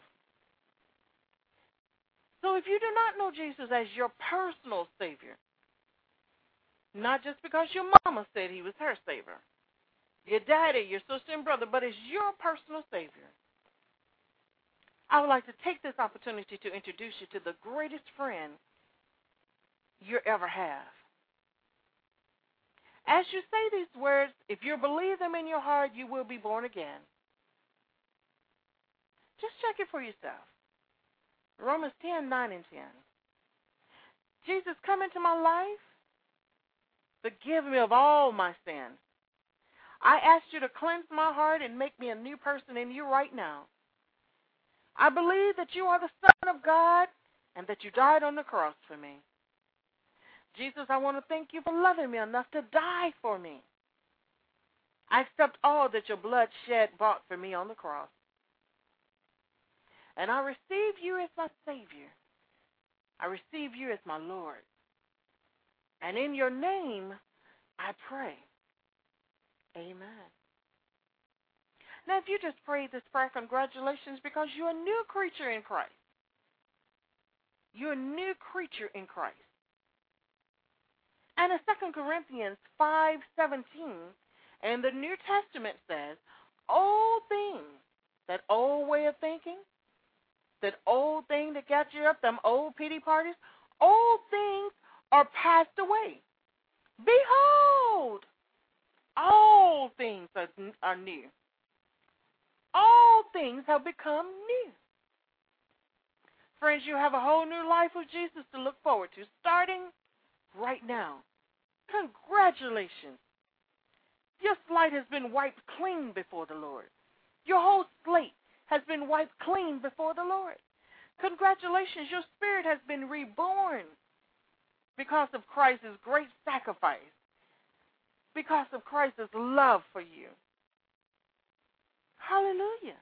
So if you do not know Jesus as your personal Savior, not just because your mama said he was her Savior, your daddy, your sister and brother, but as your personal Savior, I would like to take this opportunity to introduce you to the greatest friend you ever have. As you say these words, if you believe them in your heart, you will be born again. Just check it for yourself. Romans 10, 9 and 10. Jesus, come into my life. Forgive me of all my sins. I ask you to cleanse my heart and make me a new person in you right now. I believe that you are the Son of God and that you died on the cross for me. Jesus, I want to thank you for loving me enough to die for me. I accept all that your blood shed bought for me on the cross. And I receive you as my Savior. I receive you as my Lord. And in your name, I pray. Amen. Now, if you just prayed this prayer, congratulations, because you're a new creature in Christ. You're a new creature in Christ. And in 2 Corinthians 5:17, and the New Testament says, old things, that old way of thinking, that old thing that got you up, them old pity parties, old things are passed away. Behold, all things are new. All things have become new. Friends, you have a whole new life with Jesus to look forward to, starting right now. Congratulations. Your slate has been wiped clean before the Lord. Your whole slate has been wiped clean before the Lord. Congratulations, your spirit has been reborn because of Christ's great sacrifice, because of Christ's love for you. Hallelujah.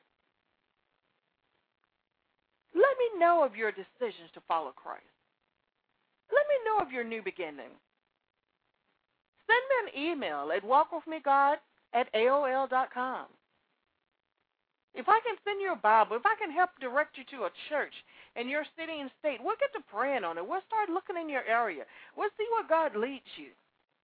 Let me know of your decisions to follow Christ. Let me know of your new beginning. Send me an email at walkwithmegod@aol.com. If I can send you a Bible, if I can help direct you to a church in your city and state, we'll get to praying on it. We'll start looking in your area. We'll see where God leads you.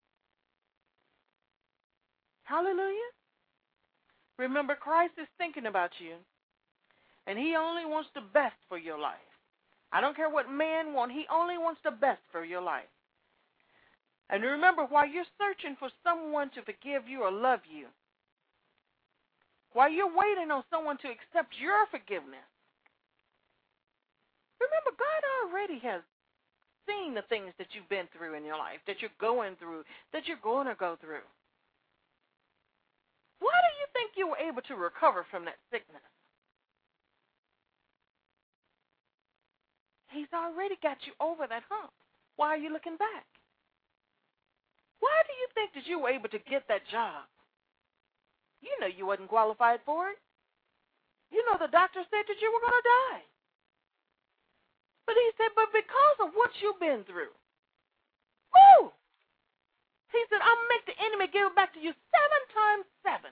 Hallelujah. Remember, Christ is thinking about you, and he only wants the best for your life. I don't care what man wants. He only wants the best for your life. And remember, while you're searching for someone to forgive you or love you, while you're waiting on someone to accept your forgiveness, remember, God already has seen the things that you've been through in your life, that you're going through, that you're going to go through. Why do you think you were able to recover from that sickness? He's already got you over that hump. Why are you looking back? Why do you think that you were able to get that job? You know you wasn't qualified for it. You know the doctor said that you were going to die. But he said, but because of what you've been through, woo! He said, I'll make the enemy give it back to you 7 times 7.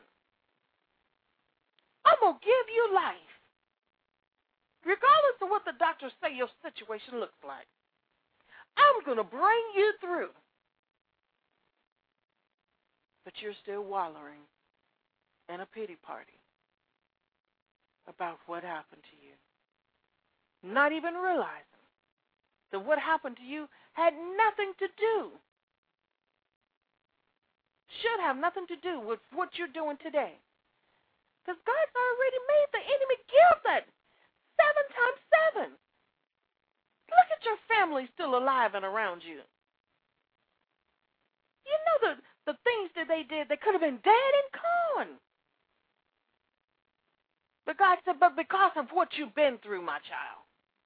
I'm going to give you life. Regardless of what the doctors say your situation looks like, I'm going to bring you through. But you're still wallowing in a pity party about what happened to you. Not even realizing that what happened to you had nothing to do, should have nothing to do with what you're doing today. Because God's already made the enemy give that 7 times 7. Look at your family still alive and around you. You know the things that they did, they could have been dead and gone. But God said, but because of what you've been through, my child,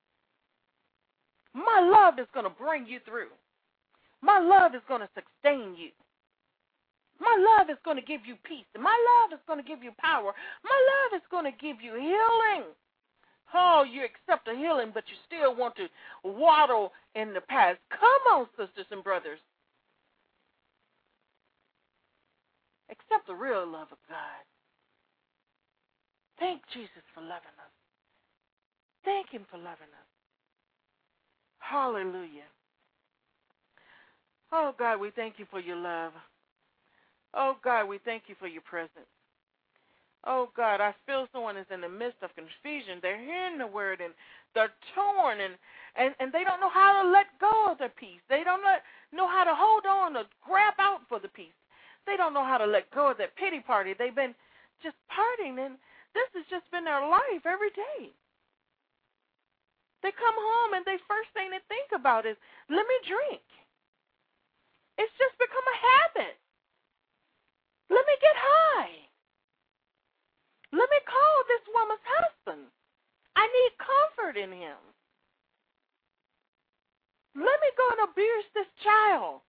my love is going to bring you through. My love is going to sustain you. My love is going to give you peace. My love is going to give you power. My love is going to give you healing. Oh, you accept the healing, but you still want to waddle in the past. Come on, sisters and brothers. Accept the real love of God. Thank Jesus for loving us. Thank him for loving us. Hallelujah. Oh, God, we thank you for your love. Oh, God, we thank you for your presence. Oh, God, I feel someone is in the midst of confusion. They're hearing the word, and they're torn, and they don't know how to let go of their peace. They don't know how to hold on or grab out for the peace. They don't know how to let go of that pity party. They've been just partying, and this has just been their life every day. They come home, and the first thing they think about is, let me drink. It's just become a habit. Let me get high. Let me call this woman's husband. I need comfort in him. Let me go and abuse this child.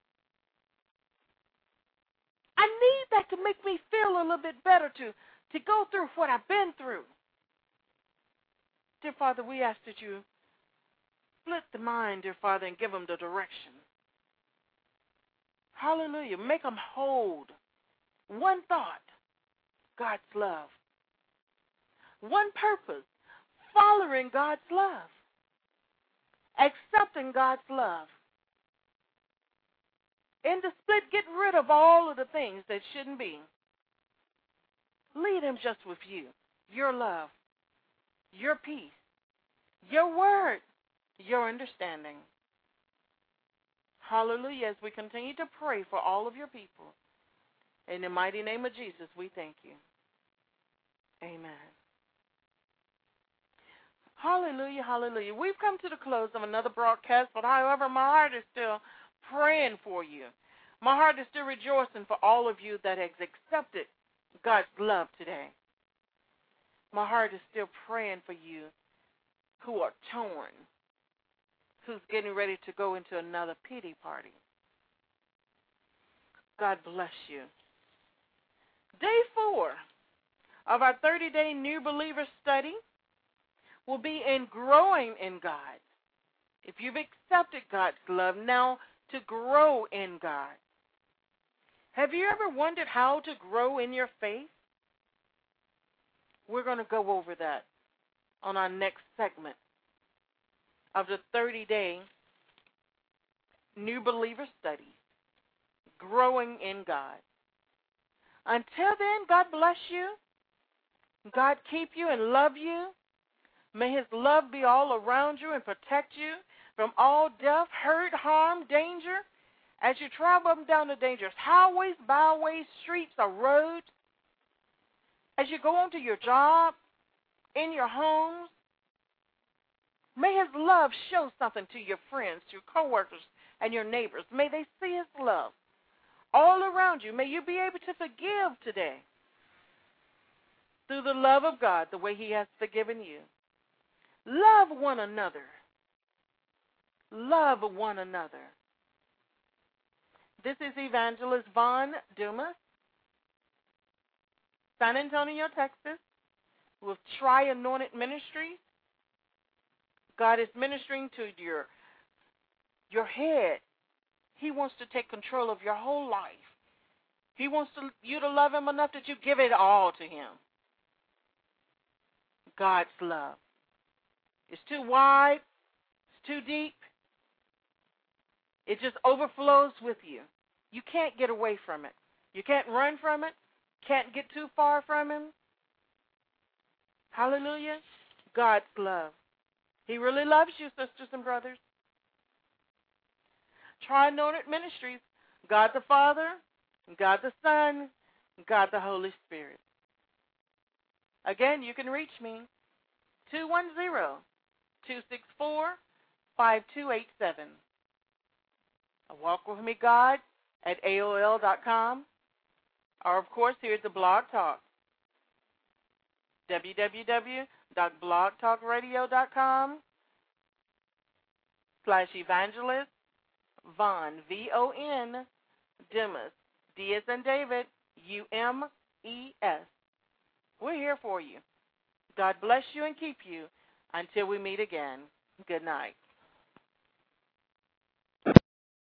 I need that to make me feel a little bit better, to go through what I've been through. Dear Father, we ask that you split the mind, dear Father, and give them the direction. Hallelujah. Make them hold one thought, God's love. One purpose, following God's love. Accepting God's love. In the split, get rid of all of the things that shouldn't be. Lead him just with you, your love, your peace, your word, your understanding. Hallelujah. As we continue to pray for all of your people, in the mighty name of Jesus, we thank you. Amen. Hallelujah, hallelujah. We've come to the close of another broadcast, but however, my heart is still praying for you. My heart is still rejoicing for all of you that has accepted God's love today. My heart is still praying for you who are torn, who's getting ready to go into another pity party. God bless you. Day 4 of our 30-day New Believer study will be in growing in God. If you've accepted God's love, now to grow in God. Have you ever wondered how to grow in your faith? We're going to go over that on our next segment of the 30-day New Believer Study, Growing in God. Until then, God bless you. God keep you and love you. May his love be all around you and protect you from all death, hurt, harm, danger. As you travel up and down the dangerous highways, byways, streets, or roads, as you go onto your job, in your homes, may his love show something to your friends, your coworkers, and your neighbors. May they see his love all around you. May you be able to forgive today through the love of God, the way he has forgiven you. Love one another. Love one another. This is Evangelist Von Dumas, San Antonio, Texas, with Tri-Anointed Ministries. God is ministering to your head. He wants to take control of your whole life. He wants you to love him enough that you give it all to him. God's love. It's too wide. It's too deep. It just overflows with you. You can't get away from it. You can't run from it. Can't get too far from him. Hallelujah. God's love. He really loves you, sisters and brothers. Tri-Anointed Ministries, God the Father, God the Son, God the Holy Spirit. Again, you can reach me, 210-264-5287. Walk with me, God, at AOL.com, or, of course, here's the Blog Talk, www.blogtalkradio.com/evangelist Von, V-O-N, Dumas, D as in David, U-M-E-S. We're here for you. God bless you and keep you until we meet again. Good night.